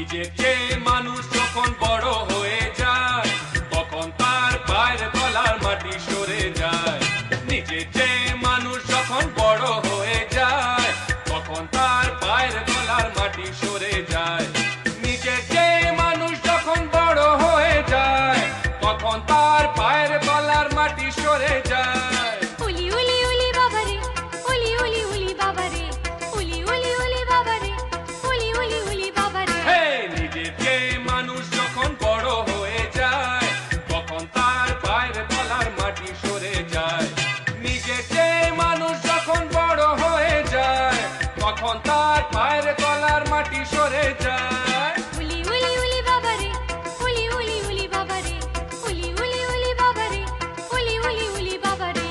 নিজের চেয়ে মানুষ যখন বড় হয়ে যায় তখন তার পায়ের তলার মাটি সরে যায়। নিজের চেয়ে মানুষ যখন বড় হয়ে যায় তখন তার পায়ের তলার মাটি সরে যায়। নিজের চেয়ে মানুষ যখন বড় হয়ে যায় তখন তার পায়ের তলার মাটি সরে যায়। উলি উলি উলি বাবারে, উলি উলি উলি বাবারে, উলি উলি উলি বাবারে, উলি উলি উলি বাবারে। নিজের চেয়ে মানুষ যখন বড় হয়ে যায় তখন তার পায়ের তলার মাটি সরে যায়। নিজের চেয়ে মানুষ যখন বড় হয়ে যায় তখন তার পায়ের তলার মাটি সরে যায়। উলি উলি উলি বাবারে, উলি উলি উলি বাবারে, উলি উলি উলি বাবারে, উলি উলি উলি বাবারে।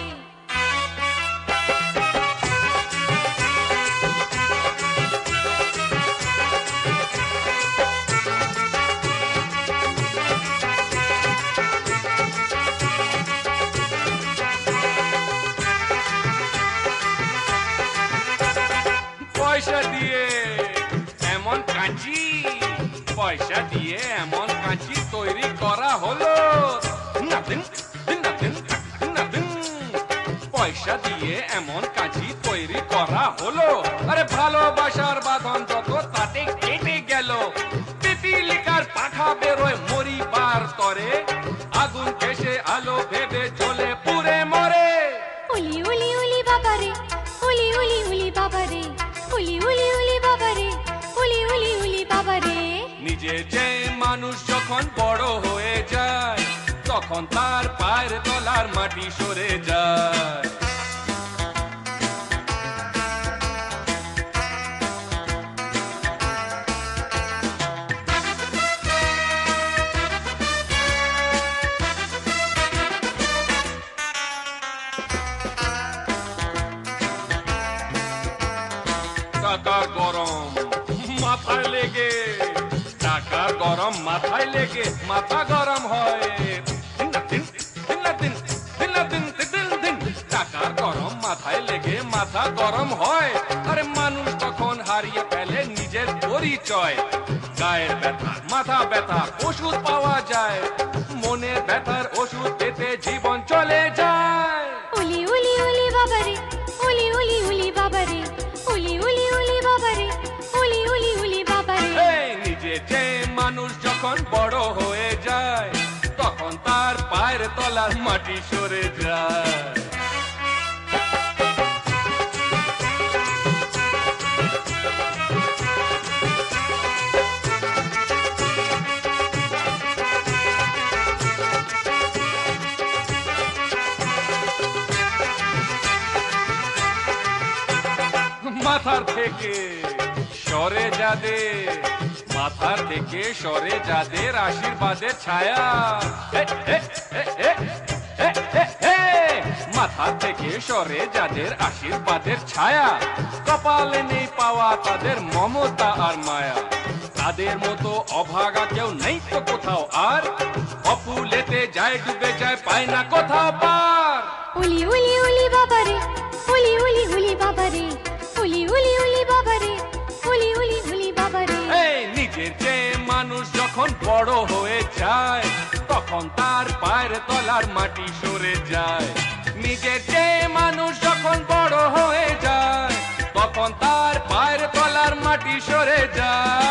পয়সা দিয়ে এমন কাঁচি, পয়সা দিয়ে এমন কাঁচি তৈরি করা হলো। নাদিন নাদিন নাদিন, পয়সা দিয়ে এমন কাঁচি তৈরি করা হলো। আরে ভালোবাসার বাঁধন যত তাতে কেটে গেল। পিপিলিকার পাখা বেরোয় মরিবার তরে, আগুন কেসে আলো ভেবে জ্বলে পুড়ে মরে। উলি উলি উলি বাবারে, উলি উলি উলি বাবারে, উলি উলি উলি বাবারে, উলি উলি উলি বাবারে। নিজে যে মানুষ যখন বড় হয়ে যায় তখন তার পায়ের তলার মাটি সরে যায়। টাকার গরম মাথায় লেগে, টাকার গরম মাথায় লেগে মাথা গরম হয়। টাকার গরম মাথায় লেগে মাথা গরম হয়। আরে মানুষ তখন হারিয়ে ফেলে নিজের পরিচয়। গায়ের ব্যথা মাথা ব্যথা ওষুধ পাওয়া যায়, মনের ব্যথার ওষুধ পেতে জীবন চলে যায়। উলি উলি উলি বাবারে, উলি উলি উলি বাবারে, উলি উলি উলি বাবারে, উলি উলি উলি বাবারে। নিজে যে মানুষ যখন বড় হয়ে যায় তখন তার পায়ের তলার মাটি সরে যায়। মাথার থেকে সরে যাদের, মাথার থেকে সরে যাদের আশীর্বাদের ছায়া। মাথা থেকে সরে যাদের আশীর্বাদের ছায়া, কপালে নেই পাওয়া তাদের মমতা আর মায়া। তাদের মতো অভাগা কেউ নেই তো কোথাও আর, অপুলেতে যায় ডুবে যায় পায় না কোথাও পার। উলি উলি উলি বাবারে, উলি উলি উলি বাবারে, উলি উলি উলি বাবারে, উলি উলি উলি বাবারে। নিজের যে মানুষ যখন বড় হয়ে যায় তখন তার পায়ের তলার মাটি সরে যায়। নিজের যে মানুষ যখন বড় হয়ে যায় তখন তার পায়ের তলার মাটি সরে যায়।